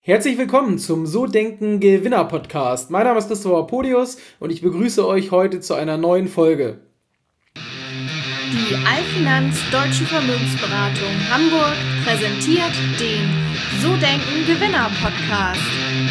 Herzlich willkommen zum So Denken Gewinner Podcast. Mein Name ist Christopher Podius und ich begrüße euch heute zu einer neuen Folge. Die Allfinanz Deutsche Vermögensberatung Hamburg präsentiert den So Denken Gewinner Podcast.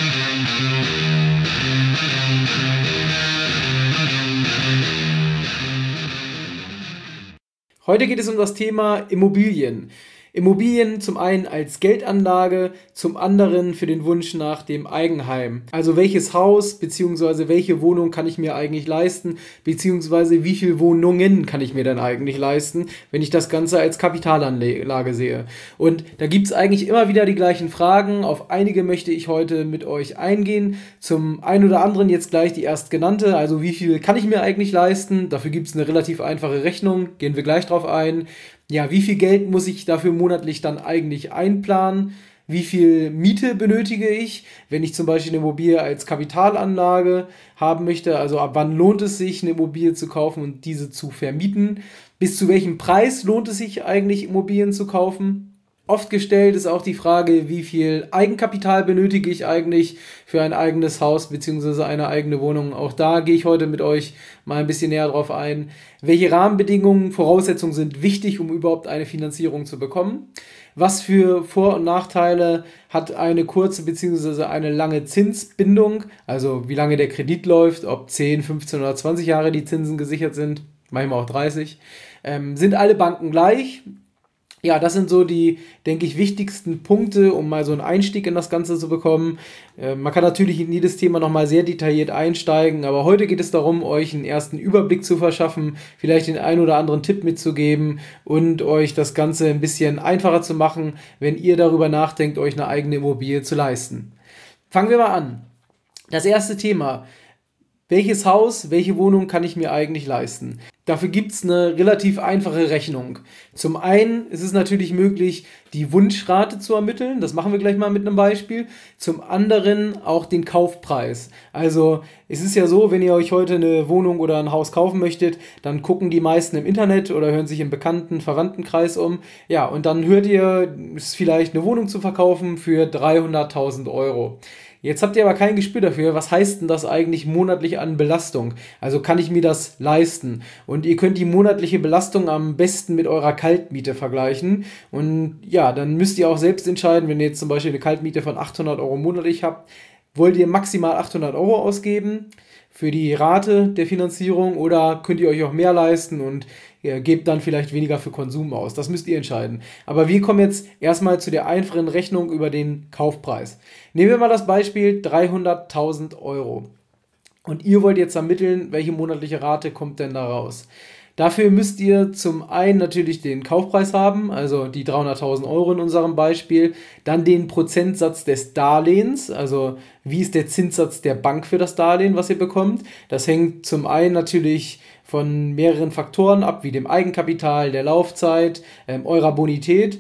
Heute geht es um das Thema Immobilien. Immobilien zum einen als Geldanlage, zum anderen für den Wunsch nach dem Eigenheim. Also welches Haus bzw. welche Wohnung kann ich mir eigentlich leisten, beziehungsweise wie viele Wohnungen kann ich mir dann eigentlich leisten, wenn ich das Ganze als Kapitalanlage sehe. Und da gibt es eigentlich immer wieder die gleichen Fragen. Auf einige möchte ich heute mit euch eingehen. Zum einen oder anderen jetzt gleich die erstgenannte, also wie viel kann ich mir eigentlich leisten? Dafür gibt es eine relativ einfache Rechnung, gehen wir gleich drauf ein. Ja, wie viel Geld muss ich dafür monatlich dann eigentlich einplanen? Wie viel Miete benötige ich, wenn ich zum Beispiel eine Immobilie als Kapitalanlage haben möchte? Also ab wann lohnt es sich, eine Immobilie zu kaufen und diese zu vermieten? Bis zu welchem Preis lohnt es sich eigentlich, Immobilien zu kaufen? Oft gestellt ist auch die Frage, wie viel Eigenkapital benötige ich eigentlich für ein eigenes Haus bzw. eine eigene Wohnung. Auch da gehe ich heute mit euch mal ein bisschen näher drauf ein. Welche Rahmenbedingungen, Voraussetzungen sind wichtig, um überhaupt eine Finanzierung zu bekommen? Was für Vor- und Nachteile hat eine kurze bzw. eine lange Zinsbindung? Also wie lange der Kredit läuft, ob 10, 15 oder 20 Jahre die Zinsen gesichert sind, manchmal auch 30. Sind alle Banken gleich? Ja, das sind so die, denke ich, wichtigsten Punkte, um mal so einen Einstieg in das Ganze zu bekommen. Man kann natürlich in jedes Thema nochmal sehr detailliert einsteigen, aber heute geht es darum, euch einen ersten Überblick zu verschaffen, vielleicht den einen oder anderen Tipp mitzugeben und euch das Ganze ein bisschen einfacher zu machen, wenn ihr darüber nachdenkt, euch eine eigene Immobilie zu leisten. Fangen wir mal an. Das erste Thema: Welches Haus, welche Wohnung kann ich mir eigentlich leisten? Dafür gibt es eine relativ einfache Rechnung. Zum einen ist es natürlich möglich, die Wunschrate zu ermitteln. Das machen wir gleich mal mit einem Beispiel. Zum anderen auch den Kaufpreis. Also es ist ja so, wenn ihr euch heute eine Wohnung oder ein Haus kaufen möchtet, dann gucken die meisten im Internet oder hören sich im bekannten Verwandtenkreis um. Ja, und dann hört ihr, es ist vielleicht eine Wohnung zu verkaufen für 300.000 Euro. Jetzt habt ihr aber kein Gespür dafür, was heißt denn das eigentlich monatlich an Belastung? Also kann ich mir das leisten? Und ihr könnt die monatliche Belastung am besten mit eurer Kaltmiete vergleichen. Und ja, dann müsst ihr auch selbst entscheiden, wenn ihr jetzt zum Beispiel eine Kaltmiete von 800 Euro monatlich habt, wollt ihr maximal 800 Euro ausgeben für die Rate der Finanzierung oder könnt ihr euch auch mehr leisten und gebt dann vielleicht weniger für Konsum aus. Das müsst ihr entscheiden. Aber wir kommen jetzt erstmal zu der einfachen Rechnung über den Kaufpreis. Nehmen wir mal das Beispiel 300.000 Euro. Und ihr wollt jetzt ermitteln, welche monatliche Rate kommt denn da raus. Dafür müsst ihr zum einen natürlich den Kaufpreis haben, also die 300.000 Euro in unserem Beispiel, dann den Prozentsatz des Darlehens, also wie ist der Zinssatz der Bank für das Darlehen, was ihr bekommt. Das hängt zum einen natürlich von mehreren Faktoren ab, wie dem Eigenkapital, der Laufzeit, eurer Bonität.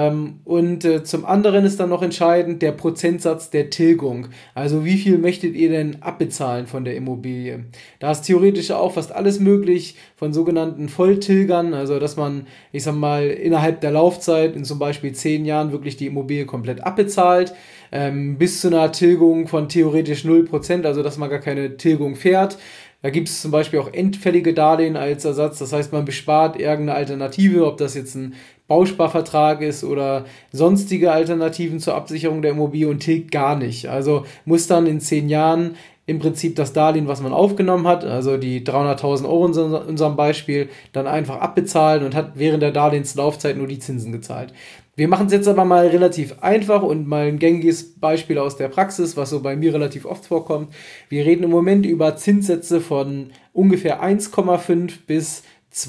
Und zum anderen ist dann noch entscheidend der Prozentsatz der Tilgung. Also wie viel möchtet ihr denn abbezahlen von der Immobilie? Da ist theoretisch auch fast alles möglich von sogenannten Volltilgern, also dass man, ich sag mal, innerhalb der Laufzeit in zum Beispiel 10 Jahren wirklich die Immobilie komplett abbezahlt, bis zu einer Tilgung von theoretisch 0%, also dass man gar keine Tilgung fährt. Da gibt es zum Beispiel auch endfällige Darlehen als Ersatz, das heißt, man bespart irgendeine Alternative, ob das jetzt ein Bausparvertrag ist oder sonstige Alternativen zur Absicherung der Immobilie und tilgt gar nicht. Also muss dann in 10 Jahren im Prinzip das Darlehen, was man aufgenommen hat, also die 300.000 Euro in unserem Beispiel, dann einfach abbezahlen und hat während der Darlehenslaufzeit nur die Zinsen gezahlt. Wir machen es jetzt aber mal relativ einfach und mal ein gängiges Beispiel aus der Praxis, was so bei mir relativ oft vorkommt. Wir reden im Moment über Zinssätze von ungefähr 1,5 bis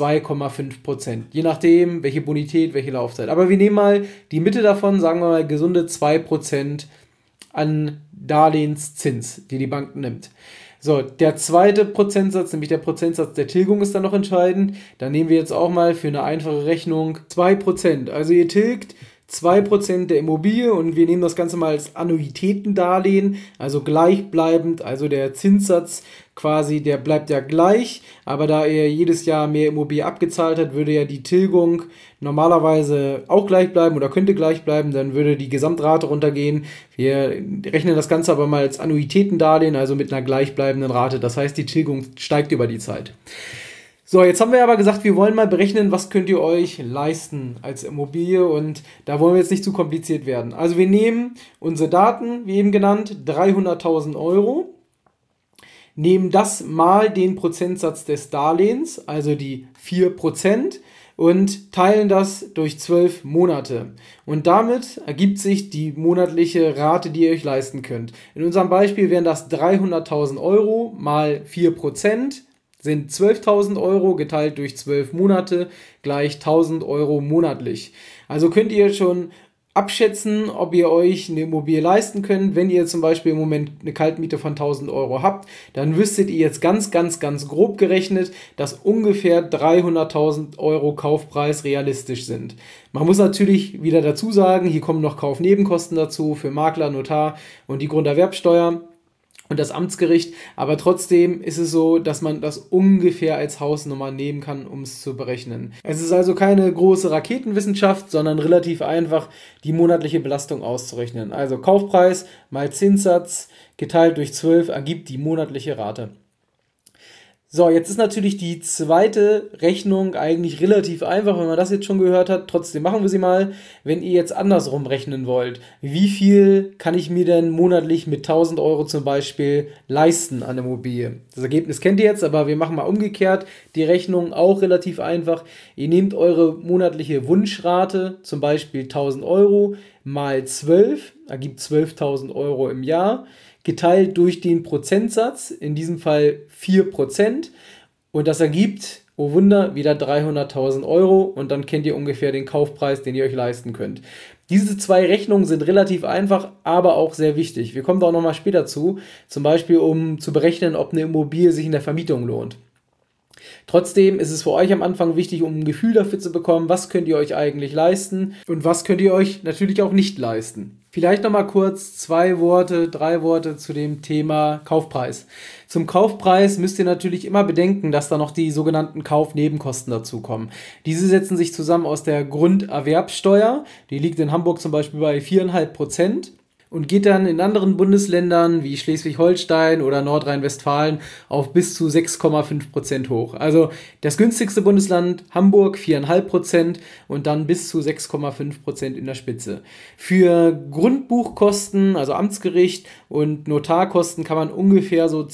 2,5%, je nachdem, welche Bonität, welche Laufzeit. Aber wir nehmen mal die Mitte davon, sagen wir mal gesunde 2% an Darlehenszins, die Bank nimmt. So, der zweite Prozentsatz, nämlich der Prozentsatz der Tilgung, ist dann noch entscheidend. Da nehmen wir jetzt auch mal für eine einfache Rechnung 2%. Also ihr tilgt 2% der Immobilie und wir nehmen das Ganze mal als Annuitätendarlehen, also gleichbleibend, also der Zinssatz quasi, der bleibt ja gleich, aber da er jedes Jahr mehr Immobilie abgezahlt hat, würde ja die Tilgung normalerweise auch gleich bleiben oder könnte gleich bleiben, dann würde die Gesamtrate runtergehen. Wir rechnen das Ganze aber mal als Annuitätendarlehen, also mit einer gleichbleibenden Rate, das heißt, die Tilgung steigt über die Zeit. So, jetzt haben wir aber gesagt, wir wollen mal berechnen, was könnt ihr euch leisten als Immobilie und da wollen wir jetzt nicht zu kompliziert werden. Also wir nehmen unsere Daten, wie eben genannt, 300.000 Euro, nehmen das mal den Prozentsatz des Darlehens, also die 4% und teilen das durch 12 Monate. Und damit ergibt sich die monatliche Rate, die ihr euch leisten könnt. In unserem Beispiel wären das 300.000 Euro mal 4%. Sind 12.000 Euro geteilt durch 12 Monate gleich 1.000 Euro monatlich. Also könnt ihr schon abschätzen, ob ihr euch eine Immobilie leisten könnt. Wenn ihr zum Beispiel im Moment eine Kaltmiete von 1.000 Euro habt, dann wüsstet ihr jetzt ganz grob gerechnet, dass ungefähr 300.000 Euro Kaufpreis realistisch sind. Man muss natürlich wieder dazu sagen, hier kommen noch Kaufnebenkosten dazu für Makler, Notar und die Grunderwerbsteuer und das Amtsgericht, aber trotzdem ist es so, dass man das ungefähr als Hausnummer nehmen kann, um es zu berechnen. Es ist also keine große Raketenwissenschaft, sondern relativ einfach, die monatliche Belastung auszurechnen. Also Kaufpreis mal Zinssatz geteilt durch 12 ergibt die monatliche Rate. So, jetzt ist natürlich die zweite Rechnung eigentlich relativ einfach, wenn man das jetzt schon gehört hat. Trotzdem machen wir sie mal. Wenn ihr jetzt andersrum rechnen wollt, wie viel kann ich mir denn monatlich mit 1.000 Euro zum Beispiel leisten an Immobilie? Das Ergebnis kennt ihr jetzt, aber wir machen mal umgekehrt die Rechnung, auch relativ einfach. Ihr nehmt eure monatliche Wunschrate, zum Beispiel 1.000 Euro mal 12, ergibt 12.000 Euro im Jahr, geteilt durch den Prozentsatz, in diesem Fall 4%. Und das ergibt, oh Wunder, wieder 300.000 Euro und dann kennt ihr ungefähr den Kaufpreis, den ihr euch leisten könnt. Diese zwei Rechnungen sind relativ einfach, aber auch sehr wichtig. Wir kommen da auch nochmal später zu, zum Beispiel um zu berechnen, ob eine Immobilie sich in der Vermietung lohnt. Trotzdem ist es für euch am Anfang wichtig, um ein Gefühl dafür zu bekommen, was könnt ihr euch eigentlich leisten und was könnt ihr euch natürlich auch nicht leisten. Vielleicht nochmal kurz 3 Worte zu dem Thema Kaufpreis. Zum Kaufpreis müsst ihr natürlich immer bedenken, dass da noch die sogenannten Kaufnebenkosten dazukommen. Diese setzen sich zusammen aus der Grunderwerbsteuer, die liegt in Hamburg zum Beispiel bei 4,5%. Und geht dann in anderen Bundesländern wie Schleswig-Holstein oder Nordrhein-Westfalen auf bis zu 6,5% hoch. Also das günstigste Bundesland Hamburg 4,5% und dann bis zu 6,5% in der Spitze. Für Grundbuchkosten, also Amtsgericht und Notarkosten kann man ungefähr so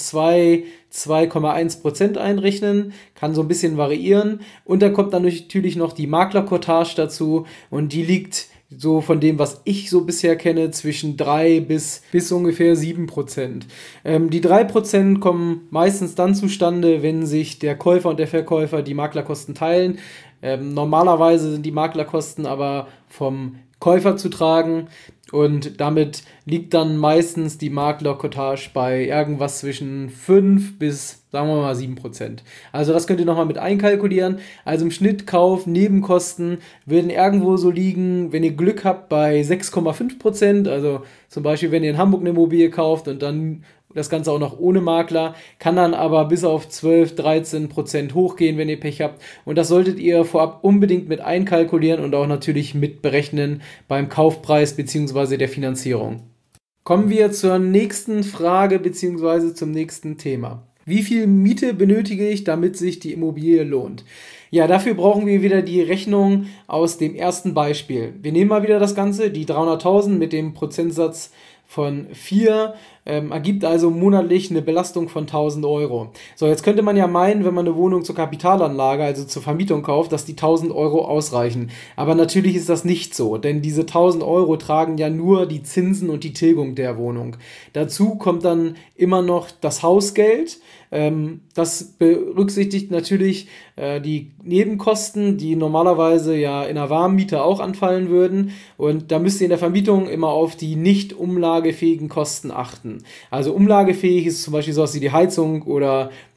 2,1% einrechnen, kann so ein bisschen variieren. Und dann kommt dann natürlich noch die Maklercottage dazu und die liegt so von dem, was ich so bisher kenne, zwischen 3 bis ungefähr 7%. Die 3% kommen meistens dann zustande, wenn sich der Käufer und der Verkäufer die Maklerkosten teilen. Normalerweise sind die Maklerkosten aber vom Käufer zu tragen und damit liegt dann meistens die Maklercottage bei irgendwas zwischen 5 bis, sagen wir mal, 7%. Also das könnt ihr nochmal mit einkalkulieren. Also im Schnitt Kauf, Nebenkosten würden irgendwo so liegen, wenn ihr Glück habt, bei 6,5%. Also zum Beispiel, wenn ihr in Hamburg eine Immobilie kauft und dann das Ganze auch noch ohne Makler, kann dann aber bis auf 12-13% hochgehen, wenn ihr Pech habt. Und das solltet ihr vorab unbedingt mit einkalkulieren und auch natürlich mit berechnen beim Kaufpreis bzw. der Finanzierung. Kommen wir zur nächsten Frage bzw. zum nächsten Thema. Wie viel Miete benötige ich, damit sich die Immobilie lohnt? Ja, dafür brauchen wir wieder die Rechnung aus dem ersten Beispiel. Wir nehmen mal wieder das Ganze, die 300.000 mit dem Prozentsatz von 4, ergibt also monatlich eine Belastung von 1.000 Euro. So, jetzt könnte man ja meinen, wenn man eine Wohnung zur Kapitalanlage, also zur Vermietung kauft, dass die 1.000 Euro ausreichen. Aber natürlich ist das nicht so, denn diese 1.000 Euro tragen ja nur die Zinsen und die Tilgung der Wohnung. Dazu kommt dann immer noch das Hausgeld. Das berücksichtigt natürlich die Nebenkosten, die normalerweise ja in einer Warmmiete auch anfallen würden. Und da müsst ihr in der Vermietung immer auf die nicht umlagefähigen Kosten achten. Also umlagefähig ist zum Beispiel sowas wie die Heizung oder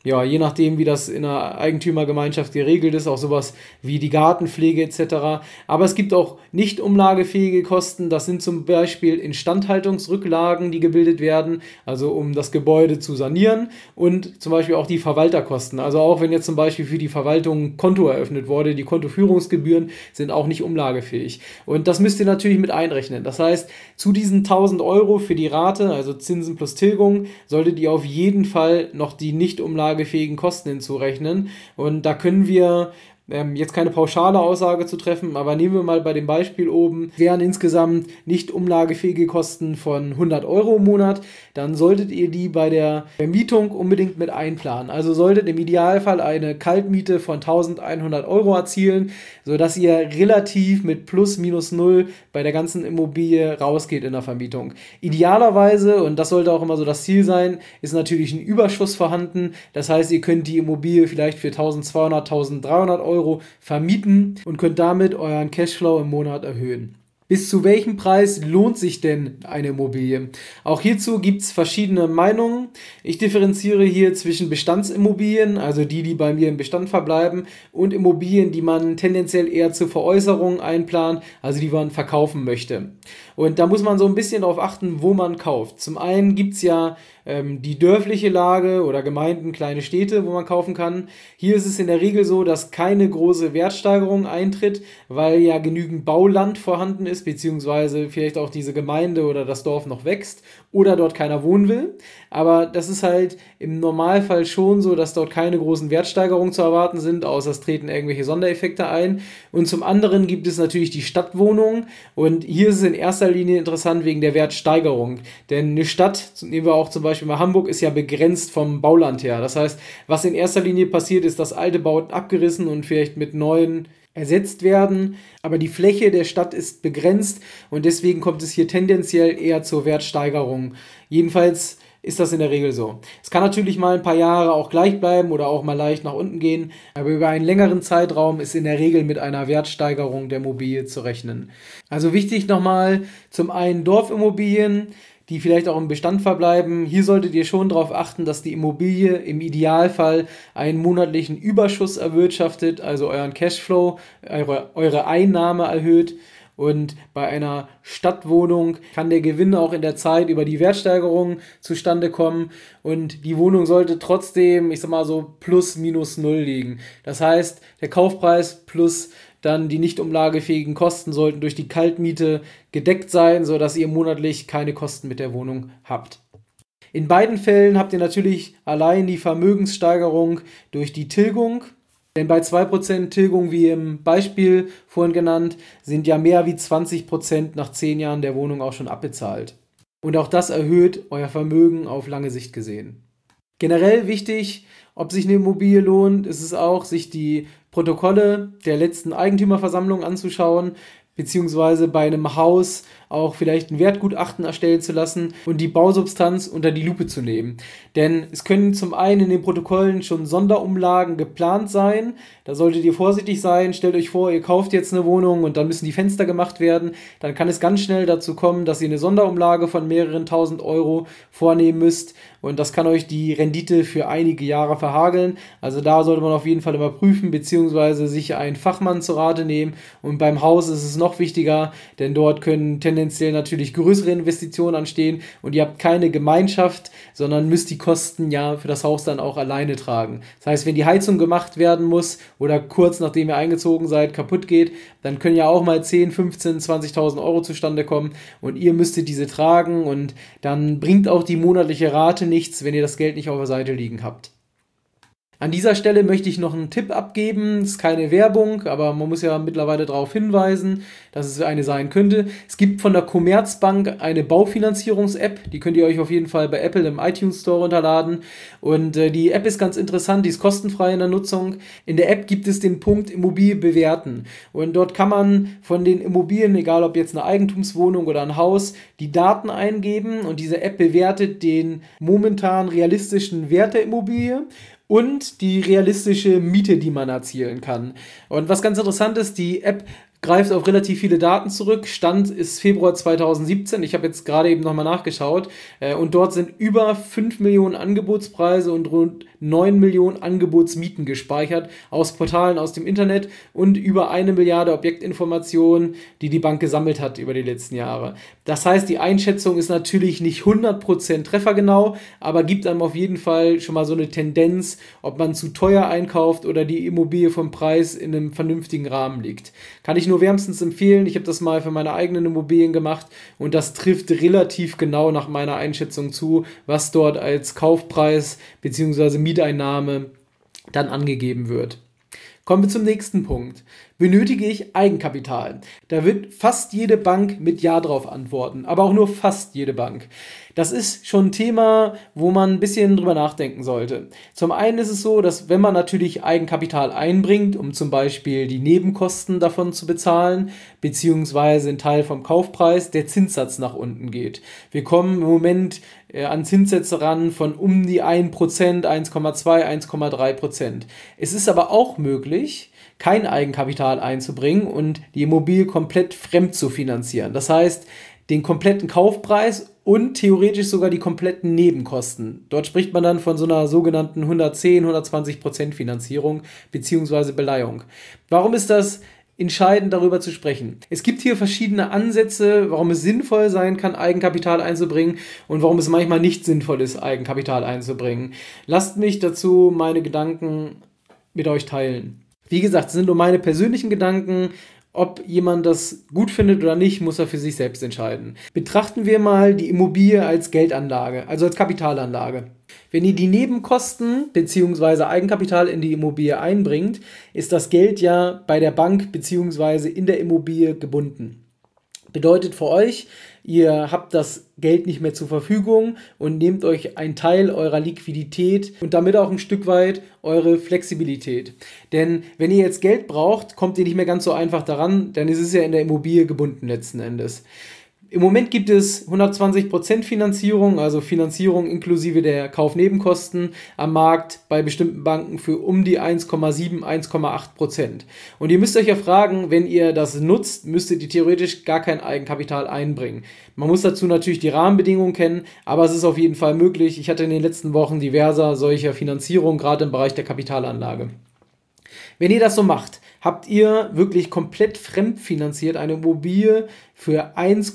ja, je nachdem, wie das in einer Eigentümergemeinschaft geregelt ist, auch sowas wie die Gartenpflege etc. Aber es gibt auch nicht umlagefähige Kosten, das sind zum Beispiel Instandhaltungsrücklagen, die gebildet werden, also um das Gebäude zu sanieren, und zum Beispiel auch die Verwalterkosten. Also auch wenn jetzt zum Beispiel für die Verwaltung ein Konto eröffnet wurde, die Kontoführungsgebühren sind auch nicht umlagefähig. Und das müsst ihr natürlich mit einrechnen. Das heißt, zu diesen 1000 Euro für die Rate, also Zinsen plus Tilgung, solltet ihr auf jeden Fall noch die nicht umlagefähigen Kosten hinzurechnen. Und da können wir jetzt keine pauschale Aussage zu treffen, aber nehmen wir mal bei dem Beispiel oben, wären insgesamt nicht umlagefähige Kosten von 100 Euro im Monat, dann solltet ihr die bei der Vermietung unbedingt mit einplanen. Also solltet im Idealfall eine Kaltmiete von 1100 Euro erzielen, sodass ihr relativ mit plus minus null bei der ganzen Immobilie rausgeht in der Vermietung. Idealerweise, und das sollte auch immer so das Ziel sein, ist natürlich ein Überschuss vorhanden. Das heißt, ihr könnt die Immobilie vielleicht für 1200, 1300 Euro vermieten und könnt damit euren Cashflow im Monat erhöhen. Bis zu welchem Preis lohnt sich denn eine Immobilie? Auch hierzu gibt es verschiedene Meinungen. Ich differenziere hier zwischen Bestandsimmobilien, also die bei mir im Bestand verbleiben, und Immobilien, die man tendenziell eher zur Veräußerung einplant, also die man verkaufen möchte. Und da muss man so ein bisschen darauf achten, wo man kauft. Zum einen gibt es ja die dörfliche Lage oder Gemeinden, kleine Städte, wo man kaufen kann. Hier ist es in der Regel so, dass keine große Wertsteigerung eintritt, weil ja genügend Bauland vorhanden ist, beziehungsweise vielleicht auch diese Gemeinde oder das Dorf noch wächst oder dort keiner wohnen will. Aber das ist halt im Normalfall schon so, dass dort keine großen Wertsteigerungen zu erwarten sind, außer es treten irgendwelche Sondereffekte ein. Und zum anderen gibt es natürlich die Stadtwohnungen, und hier ist es in erster Linie interessant wegen der Wertsteigerung. Denn eine Stadt, nehmen wir auch zum Beispiel mal Hamburg, ist ja begrenzt vom Bauland her. Das heißt, was in erster Linie passiert, ist, dass alte Bauten abgerissen und vielleicht mit neuen ersetzt werden, aber die Fläche der Stadt ist begrenzt und deswegen kommt es hier tendenziell eher zur Wertsteigerung. Jedenfalls ist das in der Regel so. Es kann natürlich mal ein paar Jahre auch gleich bleiben oder auch mal leicht nach unten gehen, aber über einen längeren Zeitraum ist in der Regel mit einer Wertsteigerung der Immobilie zu rechnen. Also wichtig nochmal, zum einen Dorfimmobilien, die vielleicht auch im Bestand verbleiben. Hier solltet ihr schon darauf achten, dass die Immobilie im Idealfall einen monatlichen Überschuss erwirtschaftet, also euren Cashflow, eure Einnahme erhöht. Und bei einer Stadtwohnung kann der Gewinn auch in der Zeit über die Wertsteigerung zustande kommen. Und die Wohnung sollte trotzdem, ich sag mal so, plus minus null liegen. Das heißt, der Kaufpreis plus dann die nicht umlagefähigen Kosten sollten durch die Kaltmiete gedeckt sein, sodass ihr monatlich keine Kosten mit der Wohnung habt. In beiden Fällen habt ihr natürlich allein die Vermögenssteigerung durch die Tilgung. Denn bei 2% Tilgung, wie im Beispiel vorhin genannt, sind ja mehr wie 20% nach 10 Jahren der Wohnung auch schon abbezahlt. Und auch das erhöht euer Vermögen auf lange Sicht gesehen. Generell wichtig, ob sich eine Immobilie lohnt, ist es auch, sich die Protokolle der letzten Eigentümerversammlung anzuschauen, beziehungsweise bei einem Haus auch vielleicht ein Wertgutachten erstellen zu lassen und die Bausubstanz unter die Lupe zu nehmen. Denn es können zum einen in den Protokollen schon Sonderumlagen geplant sein. Da solltet ihr vorsichtig sein. Stellt euch vor, ihr kauft jetzt eine Wohnung und dann müssen die Fenster gemacht werden. Dann kann es ganz schnell dazu kommen, dass ihr eine Sonderumlage von mehreren tausend Euro vornehmen müsst. Und das kann euch die Rendite für einige Jahre verhageln. Also da sollte man auf jeden Fall immer prüfen, beziehungsweise sich einen Fachmann zur Rate nehmen. Und beim Haus ist es noch wichtiger, denn dort können tendenziell natürlich größere Investitionen anstehen und ihr habt keine Gemeinschaft, sondern müsst die Kosten ja für das Haus dann auch alleine tragen. Das heißt, wenn die Heizung gemacht werden muss oder kurz nachdem ihr eingezogen seid kaputt geht, dann können ja auch mal 10, 15, 20.000 Euro zustande kommen und ihr müsstet diese tragen und dann bringt auch die monatliche Rate nichts, wenn ihr das Geld nicht auf der Seite liegen habt. An dieser Stelle möchte ich noch einen Tipp abgeben. Es ist keine Werbung, aber man muss ja mittlerweile darauf hinweisen, dass es eine sein könnte. Es gibt von der Commerzbank eine Baufinanzierungs-App. Die könnt ihr euch auf jeden Fall bei Apple im iTunes Store runterladen. Und die App ist ganz interessant, die ist kostenfrei in der Nutzung. In der App gibt es den Punkt Immobilie bewerten. Und dort kann man von den Immobilien, egal ob jetzt eine Eigentumswohnung oder ein Haus, die Daten eingeben. Und diese App bewertet den momentan realistischen Wert der Immobilie und die realistische Miete, die man erzielen kann. Und was ganz interessant ist, die App greift auf relativ viele Daten zurück. Stand ist Februar 2017. Ich habe jetzt gerade eben nochmal nachgeschaut. Und dort sind über 5 Millionen Angebotspreise und rund 9 Millionen Angebotsmieten gespeichert aus Portalen aus dem Internet und über 1 Milliarde Objektinformationen, die die Bank gesammelt hat über die letzten Jahre. Das heißt, die Einschätzung ist natürlich nicht 100% treffergenau, aber gibt einem auf jeden Fall schon mal so eine Tendenz, ob man zu teuer einkauft oder die Immobilie vom Preis in einem vernünftigen Rahmen liegt. Kann ich nur wärmstens empfehlen. Ich habe das mal für meine eigenen Immobilien gemacht und das trifft relativ genau nach meiner Einschätzung zu, was dort als Kaufpreis bzw. Mieteinnahme dann angegeben wird. Kommen wir zum nächsten Punkt. Benötige ich Eigenkapital? Da wird fast jede Bank mit Ja drauf antworten, aber auch nur fast jede Bank. Das ist schon ein Thema, wo man ein bisschen drüber nachdenken sollte. Zum einen ist es so, dass wenn man natürlich Eigenkapital einbringt, um zum Beispiel die Nebenkosten davon zu bezahlen, beziehungsweise einen Teil vom Kaufpreis, der Zinssatz nach unten geht. Wir kommen im Moment an Zinssätze ran von um die 1%, 1,2, 1,3%. Es ist aber auch möglich, kein Eigenkapital einzubringen und die Immobilie komplett fremd zu finanzieren. Das heißt, den kompletten Kaufpreis und theoretisch sogar die kompletten Nebenkosten. Dort spricht man dann von so einer sogenannten 110, 120% Finanzierung bzw. Beleihung. Warum ist das entscheidend, darüber zu sprechen? Es gibt hier verschiedene Ansätze, warum es sinnvoll sein kann, Eigenkapital einzubringen und warum es manchmal nicht sinnvoll ist, Eigenkapital einzubringen. Lasst mich dazu meine Gedanken mit euch teilen. Wie gesagt, es sind nur meine persönlichen Gedanken. Ob jemand das gut findet oder nicht, muss er für sich selbst entscheiden. Betrachten wir mal die Immobilie als Geldanlage, also als Kapitalanlage. Wenn ihr die Nebenkosten bzw. Eigenkapital in die Immobilie einbringt, ist das Geld ja bei der Bank bzw. in der Immobilie gebunden. Bedeutet für euch, ihr habt das Geld nicht mehr zur Verfügung und nehmt euch einen Teil eurer Liquidität und damit auch ein Stück weit eure Flexibilität. Denn wenn ihr jetzt Geld braucht, kommt ihr nicht mehr ganz so einfach daran, denn es ist ja in der Immobilie gebunden letzten Endes. Im Moment gibt es 120% Finanzierung, also Finanzierung inklusive der Kaufnebenkosten am Markt bei bestimmten Banken für um die 1,7, 1,8%. Und ihr müsst euch ja fragen, wenn ihr das nutzt, müsstet ihr theoretisch gar kein Eigenkapital einbringen. Man muss dazu natürlich die Rahmenbedingungen kennen, aber es ist auf jeden Fall möglich. Ich hatte in den letzten Wochen diverser solcher Finanzierung, gerade im Bereich der Kapitalanlage. Wenn ihr das so macht, habt ihr wirklich komplett fremdfinanziert eine Immobilie für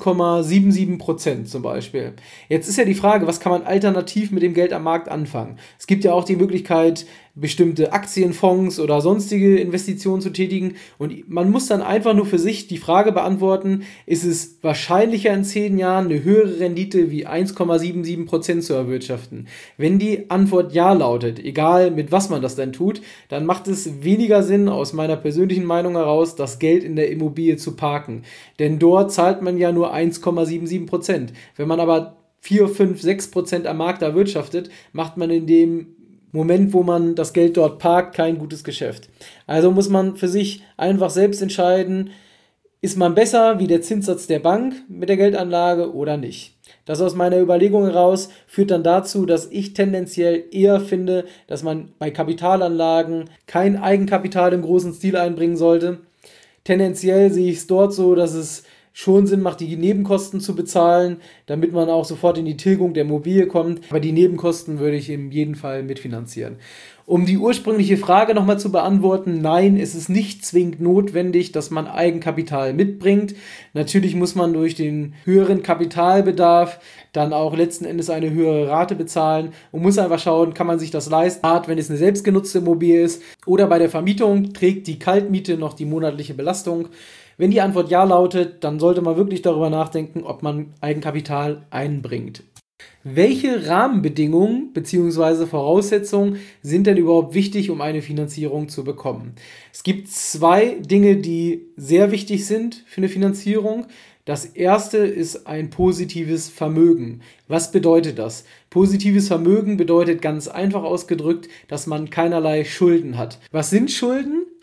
1,77% zum Beispiel. Jetzt ist ja die Frage, was kann man alternativ mit dem Geld am Markt anfangen? Es gibt ja auch die Möglichkeit, bestimmte Aktienfonds oder sonstige Investitionen zu tätigen und man muss dann einfach nur für sich die Frage beantworten, ist es wahrscheinlicher in 10 Jahren eine höhere Rendite wie 1,77% zu erwirtschaften? Wenn die Antwort ja lautet, egal mit was man das denn tut, dann macht es weniger Sinn, aus meiner persönlichen Meinung heraus, das Geld in der Immobilie zu parken. Denn dort zahlt man ja nur 1,77%. Wenn man aber 4, 5, 6% am Markt erwirtschaftet, macht man in dem Moment, wo man das Geld dort parkt, kein gutes Geschäft. Also muss man für sich einfach selbst entscheiden, ist man besser wie der Zinssatz der Bank mit der Geldanlage oder nicht. Das aus meiner Überlegung heraus führt dann dazu, dass ich tendenziell eher finde, dass man bei Kapitalanlagen kein Eigenkapital im großen Stil einbringen sollte. Tendenziell sehe ich es dort so, dass es schon Sinn macht, die Nebenkosten zu bezahlen, damit man auch sofort in die Tilgung der Immobilie kommt. Aber die Nebenkosten würde ich in jedem Fall mitfinanzieren. Um die ursprüngliche Frage nochmal zu beantworten, nein, es ist nicht zwingend notwendig, dass man Eigenkapital mitbringt. Natürlich muss man durch den höheren Kapitalbedarf dann auch letzten Endes eine höhere Rate bezahlen und muss einfach schauen, kann man sich das leisten, wenn es eine selbstgenutzte Immobilie ist oder bei der Vermietung trägt die Kaltmiete noch die monatliche Belastung. Wenn die Antwort ja lautet, dann sollte man wirklich darüber nachdenken, ob man Eigenkapital einbringt. Welche Rahmenbedingungen bzw. Voraussetzungen sind denn überhaupt wichtig, um eine Finanzierung zu bekommen? Es gibt 2 Dinge, die sehr wichtig sind für eine Finanzierung. Das erste ist ein positives Vermögen. Was bedeutet das? Positives Vermögen bedeutet ganz einfach ausgedrückt, dass man keinerlei Schulden hat. Was sind Schulden?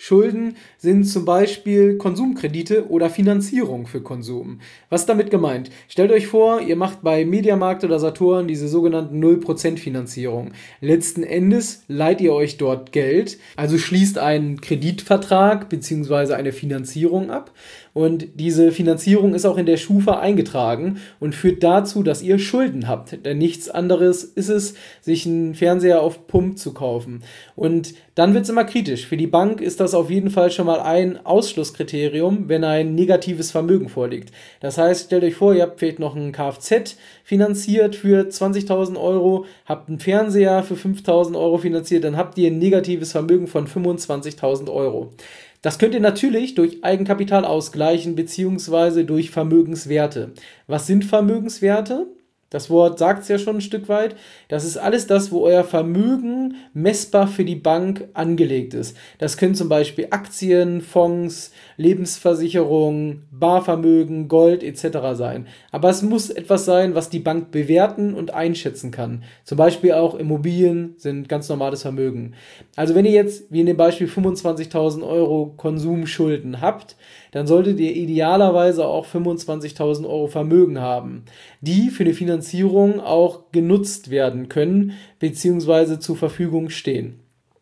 Schulden sind zum Beispiel Konsumkredite oder Finanzierung für Konsum. Was ist damit gemeint? Stellt euch vor, ihr macht bei Mediamarkt oder Saturn diese sogenannten 0% Finanzierung. Letzten Endes leiht ihr euch dort Geld, also schließt einen Kreditvertrag bzw. eine Finanzierung ab. Und diese Finanzierung ist auch in der Schufa eingetragen und führt dazu, dass ihr Schulden habt. Denn nichts anderes ist es, sich einen Fernseher auf Pump zu kaufen. Und dann wird es immer kritisch. Für die Bank ist das auf jeden Fall schon mal ein Ausschlusskriterium, wenn ein negatives Vermögen vorliegt. Das heißt, stellt euch vor, ihr habt vielleicht noch ein Kfz finanziert für 20.000 Euro, habt einen Fernseher für 5.000 Euro finanziert, dann habt ihr ein negatives Vermögen von 25.000 Euro. Das könnt ihr natürlich durch Eigenkapital ausgleichen bzw. durch Vermögenswerte. Was sind Vermögenswerte? Das Wort sagt es ja schon ein Stück weit. Das ist alles das, wo euer Vermögen messbar für die Bank angelegt ist. Das können zum Beispiel Aktien, Fonds, Lebensversicherungen, Barvermögen, Gold etc. sein. Aber es muss etwas sein, was die Bank bewerten und einschätzen kann. Zum Beispiel auch Immobilien sind ganz normales Vermögen. Also wenn ihr jetzt, wie in dem Beispiel, 25.000 Euro Konsumschulden habt, dann solltet ihr idealerweise auch 25.000 Euro Vermögen haben, die für eine Finanzierung auch genutzt werden können bzw. zur Verfügung stehen.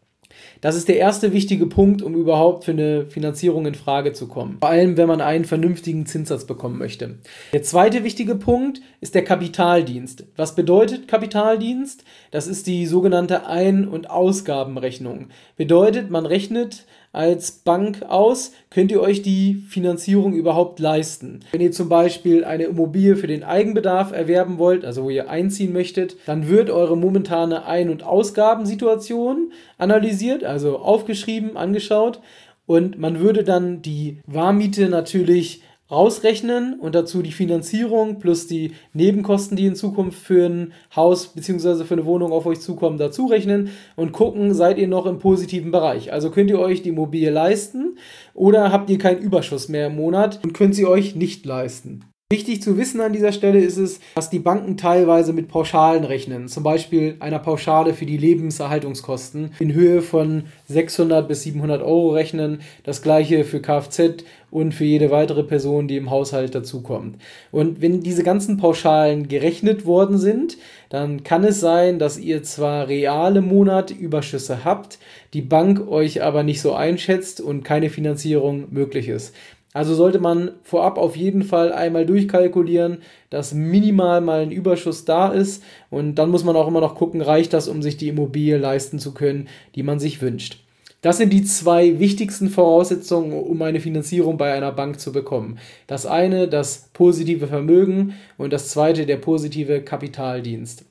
Das ist der erste wichtige Punkt, um überhaupt für eine Finanzierung in Frage zu kommen. Vor allem, wenn man einen vernünftigen Zinssatz bekommen möchte. Der zweite wichtige Punkt ist der Kapitaldienst. Was bedeutet Kapitaldienst? Das ist die sogenannte Ein- und Ausgabenrechnung. Bedeutet, man rechnet als Bank aus, könnt ihr euch die Finanzierung überhaupt leisten. Wenn ihr zum Beispiel eine Immobilie für den Eigenbedarf erwerben wollt, also wo ihr einziehen möchtet, dann wird eure momentane Ein- und Ausgabensituation analysiert, also aufgeschrieben, angeschaut, und man würde dann die Warmmiete natürlich rausrechnen und dazu die Finanzierung plus die Nebenkosten, die in Zukunft für ein Haus bzw. für eine Wohnung auf euch zukommen, dazu rechnen und gucken, seid ihr noch im positiven Bereich. Also könnt ihr euch die Immobilie leisten oder habt ihr keinen Überschuss mehr im Monat und könnt sie euch nicht leisten. Wichtig zu wissen an dieser Stelle ist es, dass die Banken teilweise mit Pauschalen rechnen. Zum Beispiel einer Pauschale für die Lebenserhaltungskosten in Höhe von 600 bis 700 Euro rechnen. Das gleiche für Kfz und für jede weitere Person, die im Haushalt dazukommt. Und wenn diese ganzen Pauschalen gerechnet worden sind, dann kann es sein, dass ihr zwar reale Monatüberschüsse habt, die Bank euch aber nicht so einschätzt und keine Finanzierung möglich ist. Also sollte man vorab auf jeden Fall einmal durchkalkulieren, dass minimal mal ein Überschuss da ist, und dann muss man auch immer noch gucken, reicht das, um sich die Immobilie leisten zu können, die man sich wünscht. Das sind die zwei wichtigsten Voraussetzungen, um eine Finanzierung bei einer Bank zu bekommen. Das eine, das positive Vermögen, und das zweite, der positive Kapitaldienst.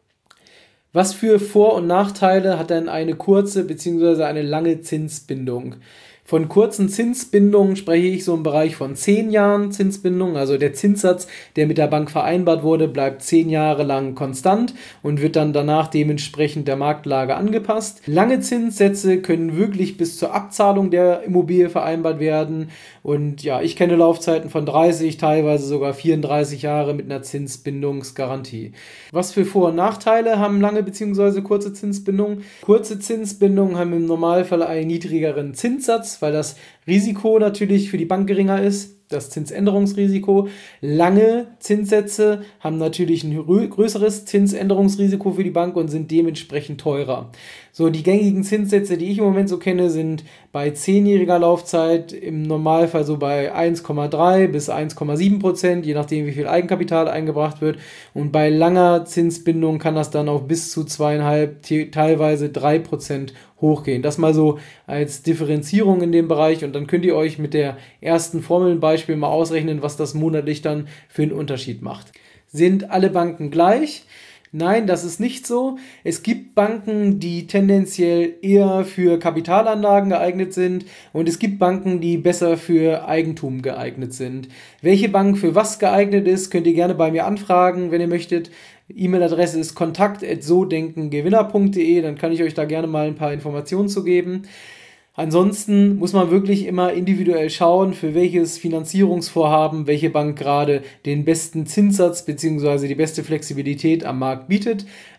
Was für Vor- und Nachteile hat denn eine kurze bzw. eine lange Zinsbindung? Von kurzen Zinsbindungen spreche ich so im Bereich von 10 Jahren Zinsbindung. Also der Zinssatz, der mit der Bank vereinbart wurde, bleibt 10 Jahre lang konstant und wird dann danach dementsprechend der Marktlage angepasst. Lange Zinssätze können wirklich bis zur Abzahlung der Immobilie vereinbart werden. Und ja, ich kenne Laufzeiten von 30, teilweise sogar 34 Jahre mit einer Zinsbindungsgarantie. Was für Vor- und Nachteile haben lange bzw. kurze Zinsbindungen? Kurze Zinsbindungen haben im Normalfall einen niedrigeren Zinssatz, weil das Risiko natürlich für die Bank geringer ist, das Zinsänderungsrisiko. Lange Zinssätze haben natürlich ein größeres Zinsänderungsrisiko für die Bank und sind dementsprechend teurer. So, die gängigen Zinssätze, die ich im Moment so kenne, sind bei 10-jähriger Laufzeit im Normalfall so bei 1,3 bis 1,7%, je nachdem wie viel Eigenkapital eingebracht wird. Und bei langer Zinsbindung kann das dann auf bis zu 2,5, teilweise 3% hochgehen. Das mal so als Differenzierung in dem Bereich, und dann könnt ihr euch mit der ersten Formelbeispiel mal ausrechnen, was das monatlich dann für einen Unterschied macht. Sind alle Banken gleich? Nein, das ist nicht so. Es gibt Banken, die tendenziell eher für Kapitalanlagen geeignet sind, und es gibt Banken, die besser für Eigentum geeignet sind. Welche Bank für was geeignet ist, könnt ihr gerne bei mir anfragen, wenn ihr möchtet. E-Mail-Adresse ist kontakt@sodenkengewinner.de, dann kann ich euch da gerne mal ein paar Informationen zu geben. Ansonsten muss man wirklich immer individuell schauen, für welches Finanzierungsvorhaben welche Bank gerade den besten Zinssatz bzw. die beste Flexibilität am Markt bietet.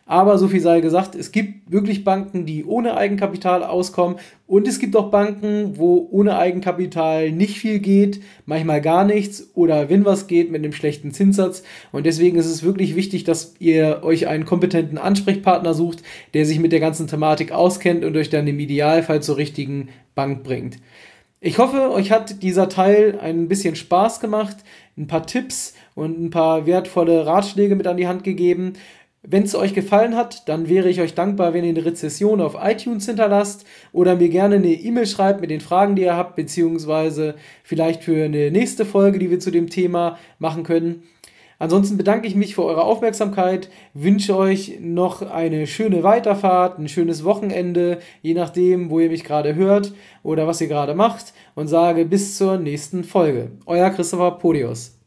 Aber so viel sei gesagt, es gibt wirklich Banken, die ohne Eigenkapital auskommen und es gibt auch Banken, wo ohne Eigenkapital nicht viel geht, manchmal gar nichts oder wenn was geht mit einem schlechten Zinssatz. Und deswegen ist es wirklich wichtig, dass ihr euch einen kompetenten Ansprechpartner sucht, der sich mit der ganzen Thematik auskennt und euch dann im Idealfall zur richtigen Bank bringt. Ich hoffe, euch hat dieser Teil ein bisschen Spaß gemacht, ein paar Tipps und ein paar wertvolle Ratschläge mit an die Hand gegeben. Wenn es euch gefallen hat, dann wäre ich euch dankbar, wenn ihr eine Rezension auf iTunes hinterlasst oder mir gerne eine E-Mail schreibt mit den Fragen, die ihr habt, beziehungsweise vielleicht für eine nächste Folge, die wir zu dem Thema machen können. Ansonsten bedanke ich mich für eure Aufmerksamkeit, wünsche euch noch eine schöne Weiterfahrt, ein schönes Wochenende, je nachdem, wo ihr mich gerade hört oder was ihr gerade macht und sage bis zur nächsten Folge. Euer Christopher Podius.